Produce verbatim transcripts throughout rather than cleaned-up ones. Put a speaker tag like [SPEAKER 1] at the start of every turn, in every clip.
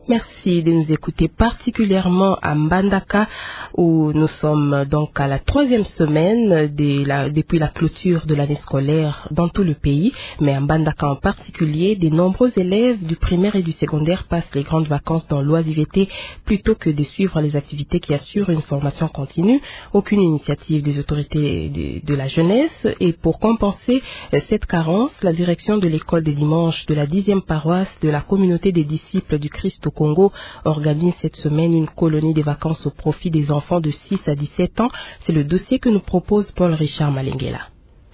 [SPEAKER 1] Merci de nous écouter particulièrement à Mbandaka où nous sommes donc à la troisième semaine de la, depuis la clôture de l'année scolaire dans tout le pays. Mais à Mbandaka en particulier, de nombreux élèves du primaire et du secondaire passent les grandes vacances dans l'oisiveté plutôt que de suivre les activités qui assurent une formation continue. Aucune initiative des autorités de, de la jeunesse. Et pour compenser cette carence, la direction de l'école des dimanches de la dixième paroisse de la communauté des disciples du Christ au Congo organise cette semaine une colonie de vacances au profit des enfants de six à dix-sept ans. C'est le dossier que nous propose Paul Richard Malenguela.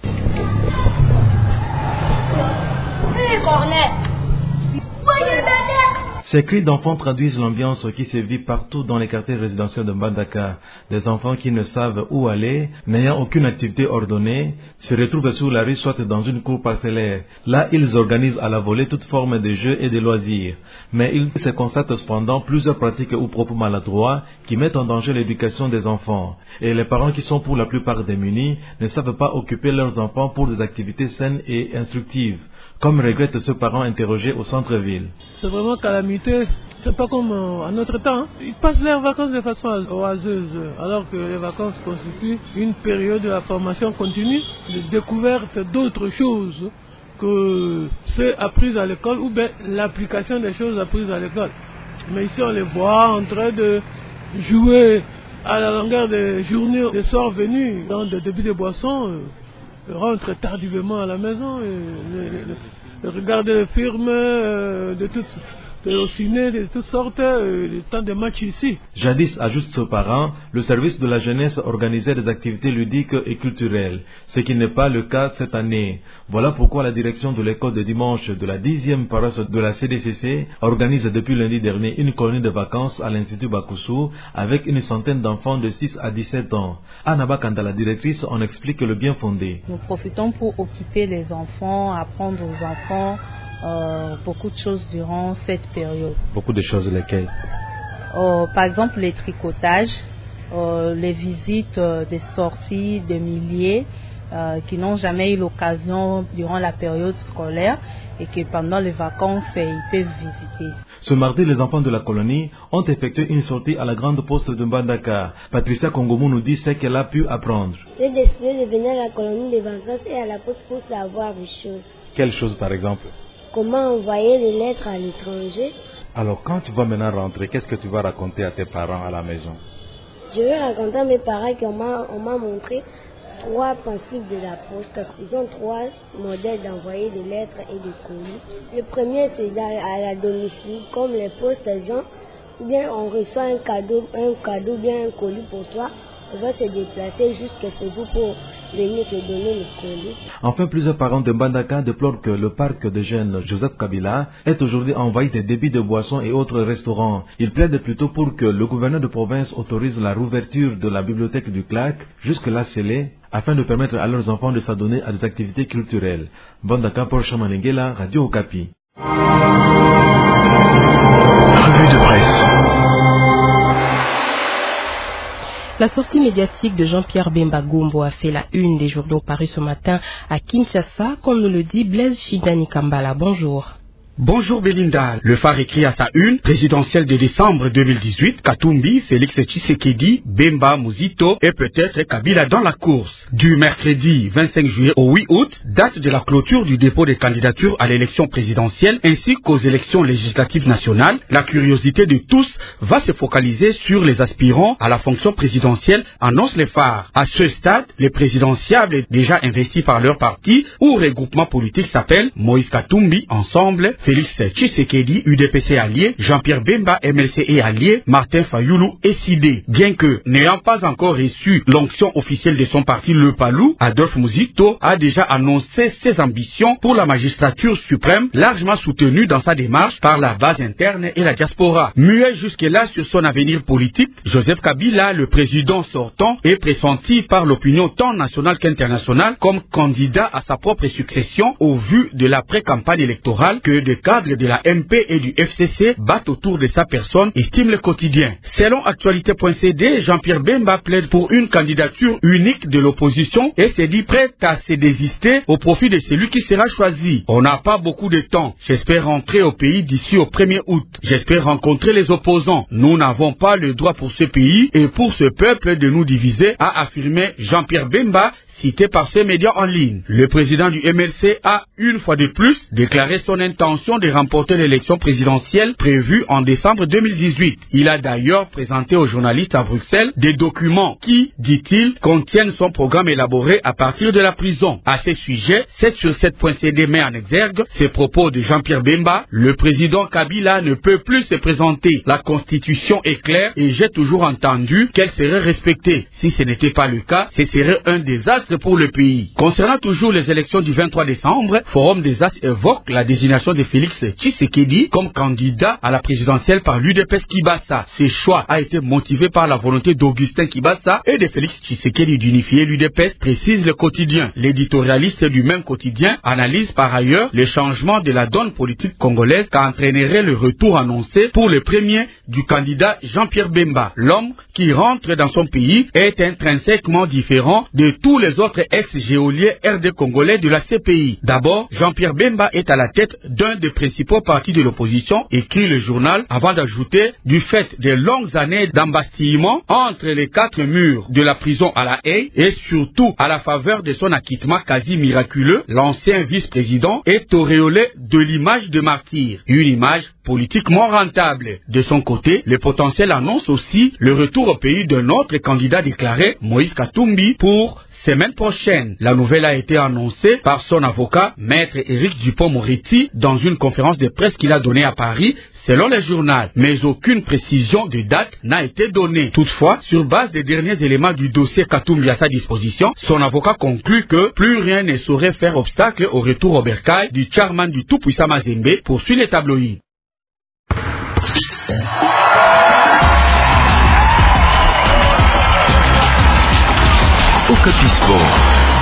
[SPEAKER 2] Ces cris d'enfants traduisent l'ambiance qui se vit partout dans les quartiers résidentiels de Mbandaka. Des enfants qui ne savent où aller, n'ayant aucune activité ordonnée, se retrouvent sur la rue soit dans une cour parcellaire. Là, ils organisent à la volée toute forme de jeux et de loisirs. Mais il se constate cependant plusieurs pratiques ou propos maladroits qui mettent en danger l'éducation des enfants. Et les parents qui sont pour la plupart démunis ne savent pas occuper leurs enfants pour des activités saines et instructives, comme regrette ce parent interrogé au centre-ville.
[SPEAKER 3] C'est vraiment calamité, c'est pas comme en notre temps. Hein. Ils passent leurs vacances de façon oiseuse, alors que les vacances constituent une période de la formation continue, de découverte d'autres choses que ceux apprises à l'école ou bien l'application des choses apprises à l'école. Mais ici on les voit en train de jouer à la longueur des journées, des soirs venus, dans des débits de boissons, euh, rentrent tardivement à la maison, et les, les, regarder les films euh, de toutes au ciné, de toutes sortes, euh, le temps de matchs ici.
[SPEAKER 2] Jadis, ajuste ce parent, le service de la jeunesse organisait des activités ludiques et culturelles, ce qui n'est pas le cas cette année. Voilà pourquoi la direction de l'école de dimanche de la dixième paroisse de la C D C C organise depuis lundi dernier une colonie de vacances à l'Institut Bakusu avec une centaine d'enfants de six à dix-sept ans. Anna Bakanda, la directrice, en explique le bien fondé.
[SPEAKER 4] Nous profitons pour occuper les enfants, apprendre aux enfants Euh, beaucoup de choses durant cette période.
[SPEAKER 2] Beaucoup de choses lesquelles?
[SPEAKER 4] Euh, par exemple les tricotages, euh, les visites, euh, des sorties de milliers euh, qui n'ont jamais eu l'occasion durant la période scolaire et que pendant les vacances ils peuvent visiter.
[SPEAKER 2] Ce mardi, les enfants de la colonie ont effectué une sortie à la grande poste de Mbandaka. Patricia Kongomou nous dit ce qu'elle a pu apprendre.
[SPEAKER 5] J'ai décidé de venir à la colonie de vacances et à la poste pour savoir des choses.
[SPEAKER 2] Quelles choses par exemple?
[SPEAKER 5] Comment envoyer les lettres à l'étranger.
[SPEAKER 2] Alors quand tu vas maintenant rentrer, qu'est-ce que tu vas raconter à tes parents à la maison?
[SPEAKER 5] Je vais raconter à mes parents qu'on m'a, on m'a montré trois principes de la poste. Ils ont trois modèles d'envoyer des lettres et des colis. Le premier c'est à la domicile, comme les postes gens, ou bien on reçoit un cadeau, un cadeau bien un colis pour toi. On va se déplacer jusqu'à ce bout pour venir te donner le colis.
[SPEAKER 2] Enfin, plusieurs parents de Mbandaka déplorent que le parc de jeunes Joseph Kabila est aujourd'hui envahi des débits de boissons et autres restaurants. Ils plaident plutôt pour que le gouverneur de province autorise la rouverture de la bibliothèque du C L A C, jusque-là scellée, afin de permettre à leurs enfants de s'adonner à des activités culturelles. Mbandaka, Paul Chamanengela, Radio Okapi.
[SPEAKER 6] Revue de presse.
[SPEAKER 1] La sortie médiatique de Jean-Pierre Bemba Gombo a fait la une des journaux parus ce matin à Kinshasa, comme nous le dit Blaise Chidani Kambala. Bonjour.
[SPEAKER 7] Bonjour Belinda. Le phare écrit à sa une, présidentielle de décembre deux mille dix-huit, Katumbi, Félix Tshisekedi, Bemba Muzito et peut-être Kabila dans la course. Du mercredi vingt-cinq juillet au huit août, date de la clôture du dépôt des candidatures à l'élection présidentielle ainsi qu'aux élections législatives nationales, la curiosité de tous va se focaliser sur les aspirants à la fonction présidentielle, annonce les phares. À ce stade, les présidentiables déjà investis par leur parti ou regroupement politique s'appellent Moïse Katumbi, Ensemble, Félix Tshisekedi, U D P C allié, Jean-Pierre Bemba, M L C et allié, Martin Fayoulou et Sidé. Bien que n'ayant pas encore reçu l'onction officielle de son parti, le Palou, Adolphe Muzito a déjà annoncé ses ambitions pour la magistrature suprême, largement soutenue dans sa démarche par la base interne et la diaspora. Muet jusque-là sur son avenir politique, Joseph Kabila, le président sortant, est pressenti par l'opinion tant nationale qu'internationale comme candidat à sa propre succession au vu de la pré-campagne électorale que de cadres de la M P et du F C C battent autour de sa personne, estime le quotidien. Selon actualité point c d, Jean-Pierre Bemba plaide pour une candidature unique de l'opposition et s'est dit prêt à se désister au profit de celui qui sera choisi. On n'a pas beaucoup de temps. J'espère rentrer au pays d'ici au premier août. J'espère rencontrer les opposants. Nous n'avons pas le droit pour ce pays et pour ce peuple de nous diviser, a affirmé Jean-Pierre Bemba, cité par ces médias en ligne. Le président du M L C a, une fois de plus, déclaré son intention de remporter l'élection présidentielle prévue en décembre deux mille dix-huit. Il a d'ailleurs présenté aux journalistes à Bruxelles des documents qui, dit-il, contiennent son programme élaboré à partir de la prison. À ce sujet, sept sur sept point c d met en exergue ces propos de Jean-Pierre Bemba. Le président Kabila ne peut plus se présenter. La constitution est claire et j'ai toujours entendu qu'elle serait respectée. Si ce n'était pas le cas, ce serait un désastre pour le pays. Concernant toujours les élections du vingt-trois décembre, Forum des As évoque la désignation de Félix Tshisekedi comme candidat à la présidentielle par l'U D P S Kibasa. Ce choix a été motivé par la volonté d'Augustin Kibasa et de Félix Tshisekedi d'unifier l'U D P S, précise le quotidien. L'éditorialiste du même quotidien analyse par ailleurs les changements de la donne politique congolaise qu'entraînerait le retour annoncé pour le premier du candidat Jean-Pierre Bemba. L'homme qui rentre dans son pays est intrinsèquement différent de tous les autres ex-géoliers R D congolais de la C P I. D'abord, Jean-Pierre Bemba est à la tête d'un des principaux partis de l'opposition, écrit le journal, avant d'ajouter, du fait des longues années d'embastillement entre les quatre murs de la prison à La Haye et surtout à la faveur de son acquittement quasi miraculeux, l'ancien vice-président est auréolé de l'image de martyr, une image politiquement rentable. De son côté, le potentiel annonce aussi le retour au pays d'un autre candidat déclaré, Moïse Katumbi, pour semaine prochaine. La nouvelle a été annoncée par son avocat, maître Éric Dupond-Moretti, dans une conférence de presse qu'il a donnée à Paris, selon le journal. Mais aucune précision de date n'a été donnée. Toutefois, sur base des derniers éléments du dossier Katumbi à sa disposition, son avocat conclut que plus rien ne saurait faire obstacle au retour au bercail du chairman du tout-puissant Mazembe, poursuit les tabloïds.
[SPEAKER 6] Okapi Sport.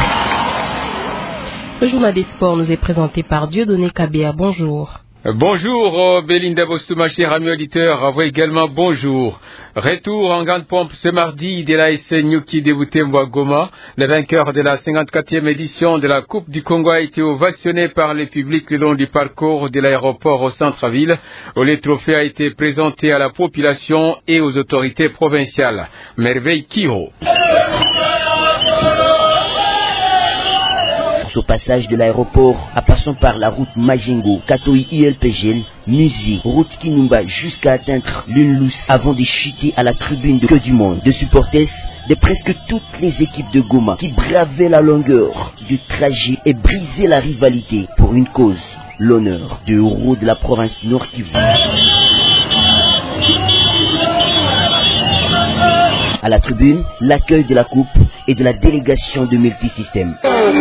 [SPEAKER 1] Le journal des sports nous est présenté par Dieudonné Kabea. Bonjour.
[SPEAKER 8] Bonjour Belinda Bostouma, cher ami auditeur, à vous également bonjour. Retour en grande pompe ce mardi de la S N Nyuki débuté à Goma. Le vainqueur de la cinquante-quatrième édition de la Coupe du Congo a été ovationné par le public le long du parcours de l'aéroport au centre-ville, où le trophée a été présenté à la population et aux autorités provinciales. Merveille Kiro.
[SPEAKER 9] Au passage de l'aéroport, en passant par la route Majingo, Katoï I L P G L, Musi, route Kinumba jusqu'à atteindre l'Unlus avant de chuter à la tribune de Que du Monde, de supporters de presque toutes les équipes de Goma qui bravaient la longueur du trajet et brisaient la rivalité pour une cause, l'honneur de héros de la province Nord Kivu. À la tribune, l'accueil de la coupe et de la délégation de multisystèmes.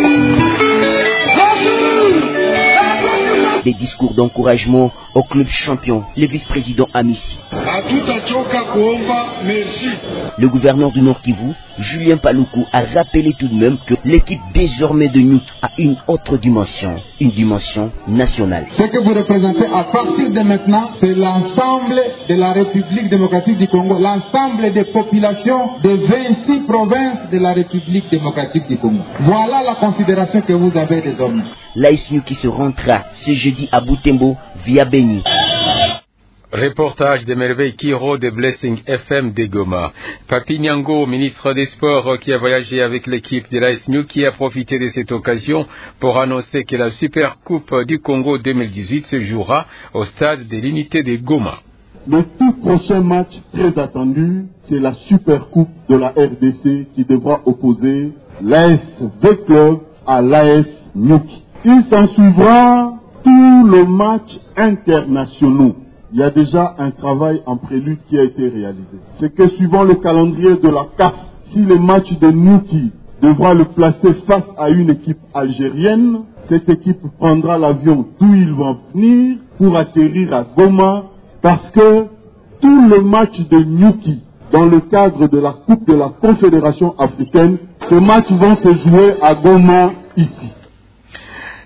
[SPEAKER 9] Des discours d'encouragement au club champion, le vice-président Amissi. Le gouverneur du Nord Kivu, Julien Paluku, a rappelé tout de même que l'équipe désormais de Nyuki a une autre dimension, une dimension nationale.
[SPEAKER 10] Ce que vous représentez à partir de maintenant, c'est l'ensemble de la République démocratique du Congo, l'ensemble des populations des vingt-six provinces de la République démocratique du Congo. Voilà la considération que vous avez désormais.
[SPEAKER 9] L'A S Nyuki se rendra ce jeudi à Butembo via Beni.
[SPEAKER 8] Reportage de Merveille Kiro de Blessing F M de Goma. Papi Nyango, ministre des Sports, qui a voyagé avec l'équipe de l'A S Nyuki, a profité de cette occasion pour annoncer que la Super Coupe du Congo deux mille dix-huit se jouera au stade de l'unité de Goma.
[SPEAKER 11] Le tout prochain match très attendu, c'est la Super Coupe de la R D C qui devra opposer l'A S V Club à l'A S Nyuki. Il s'en suivra tous les matchs internationaux. Il y a déjà un travail en prélude qui a été réalisé. C'est que suivant le calendrier de la C A F, si le match de Nyuki devra le placer face à une équipe algérienne, cette équipe prendra l'avion d'où ils vont venir pour atterrir à Goma, parce que tous les matchs de Nyuki dans le cadre de la Coupe de la Confédération africaine, ces matchs vont se jouer à Goma ici.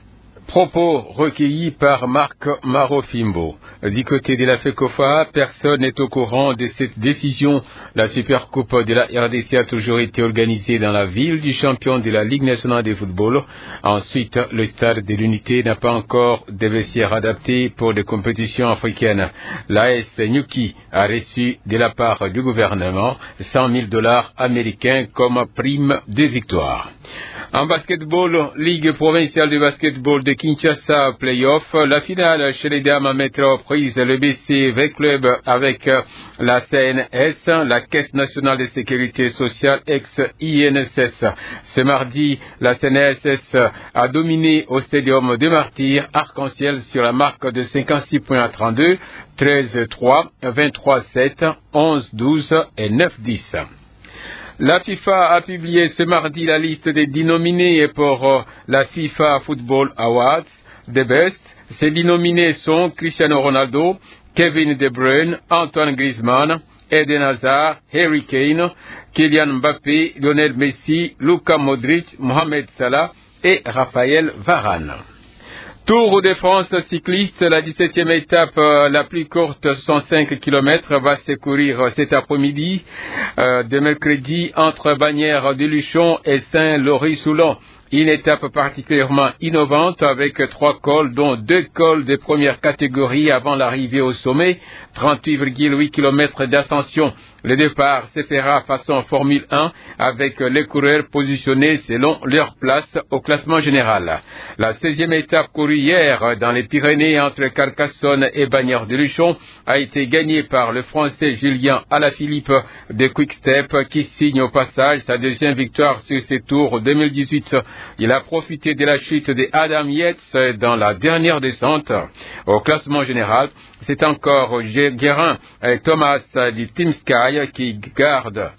[SPEAKER 8] Propos recueillis par Marc Marofimbo. Du côté de la FECOFA, personne n'est au courant de cette décision. La Supercoupe de la R D C a toujours été organisée dans la ville du champion de la Ligue nationale de football. Ensuite, le stade de l'Unité n'a pas encore de vestiaires adaptés pour des compétitions africaines. L'A S Nyuki a reçu de la part du gouvernement cent mille dollars américains comme prime de victoire. En basketball, Ligue provinciale de basketball de Kinshasa Playoff, la finale chez les dames a mettre aux prises le B C V Club avec la C N S, la Caisse nationale de sécurité sociale ex-I N S S. Ce mardi, la C N S S a dominé au Stadium de Martyrs Arc-en-Ciel sur la marque de cinquante-six points à trente-deux, treize trois, vingt-trois sept, onze douze et neuf dix. La FIFA a publié ce mardi la liste des dix nominés pour la FIFA Football Awards des Best. Ces dix nominés sont Cristiano Ronaldo, Kevin De Bruyne, Antoine Griezmann, Eden Hazard, Harry Kane, Kylian Mbappé, Lionel Messi, Luka Modric, Mohamed Salah et Raphaël Varane. Tour de France cycliste, la dix-septième étape euh, la plus courte, soixante-cinq kilomètres, va se courir cet après-midi euh, de mercredi entre Bagnères de Luchon et Saint-Laury-Soulon. Une étape particulièrement innovante avec trois cols, dont deux cols de première catégorie avant l'arrivée au sommet, trente-huit virgule huit kilomètres d'ascension. Le départ se fera façon Formule un avec les coureurs positionnés selon leur place au classement général. La seizième étape courue hier dans les Pyrénées entre Carcassonne et Bagnères de Luchon a été gagnée par le Français Julien Alaphilippe de Quick-Step qui signe au passage sa deuxième victoire sur ce Tour deux mille dix-huit. Il a profité de la chute de Adam Yates dans la dernière descente. Au classement général, c'est encore Guérin et Thomas du Team Sky qui garde.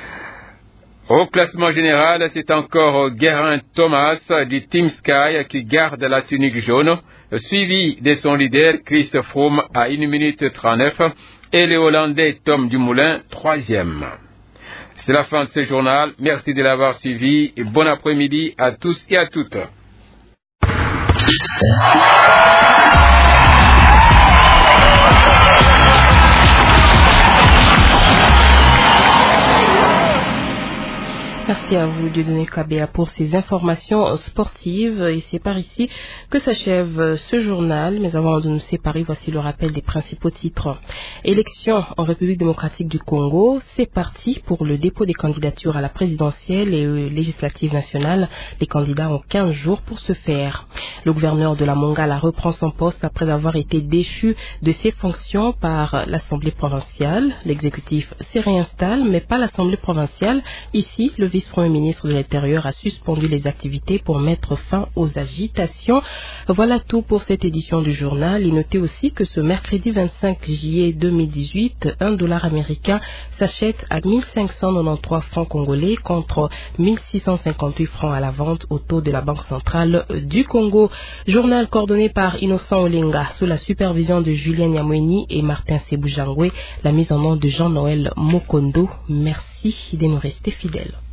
[SPEAKER 8] Au classement général, c'est encore Guérin Thomas du Team Sky qui garde la tunique jaune, suivi de son leader Chris Froome à une minute trente-neuf et le Hollandais Tom Dumoulin troisième. C'est la fin de ce journal. Merci de l'avoir suivi et bon après-midi à tous et à toutes.
[SPEAKER 1] Merci à vous, Dieudonné Kabea, pour ces informations sportives. Et c'est par ici que s'achève ce journal. Mais avant de nous séparer, voici le rappel des principaux titres. Élections en République démocratique du Congo. C'est parti pour le dépôt des candidatures à la présidentielle et législative nationale. Les candidats ont quinze jours pour ce faire. Le gouverneur de la Mongala reprend son poste après avoir été déchu de ses fonctions par l'Assemblée provinciale. L'exécutif s'y réinstalle, mais pas l'Assemblée provinciale. Ici, le vice-premier ministre de l'Intérieur a suspendu les activités pour mettre fin aux agitations. Voilà tout pour cette édition du journal. Et notez aussi que ce mercredi vingt-cinq juillet deux mille dix-huit, un dollar américain s'achète à mille cinq cent quatre-vingt-treize francs congolais contre mille six cent cinquante-huit francs à la vente au taux de la Banque centrale du Congo. Journal coordonné par Innocent Olenga sous la supervision de Julien Nyamweni et Martin Sebujangwe, la mise en œuvre de Jean-Noël Mokondo. Merci de nous rester fidèles.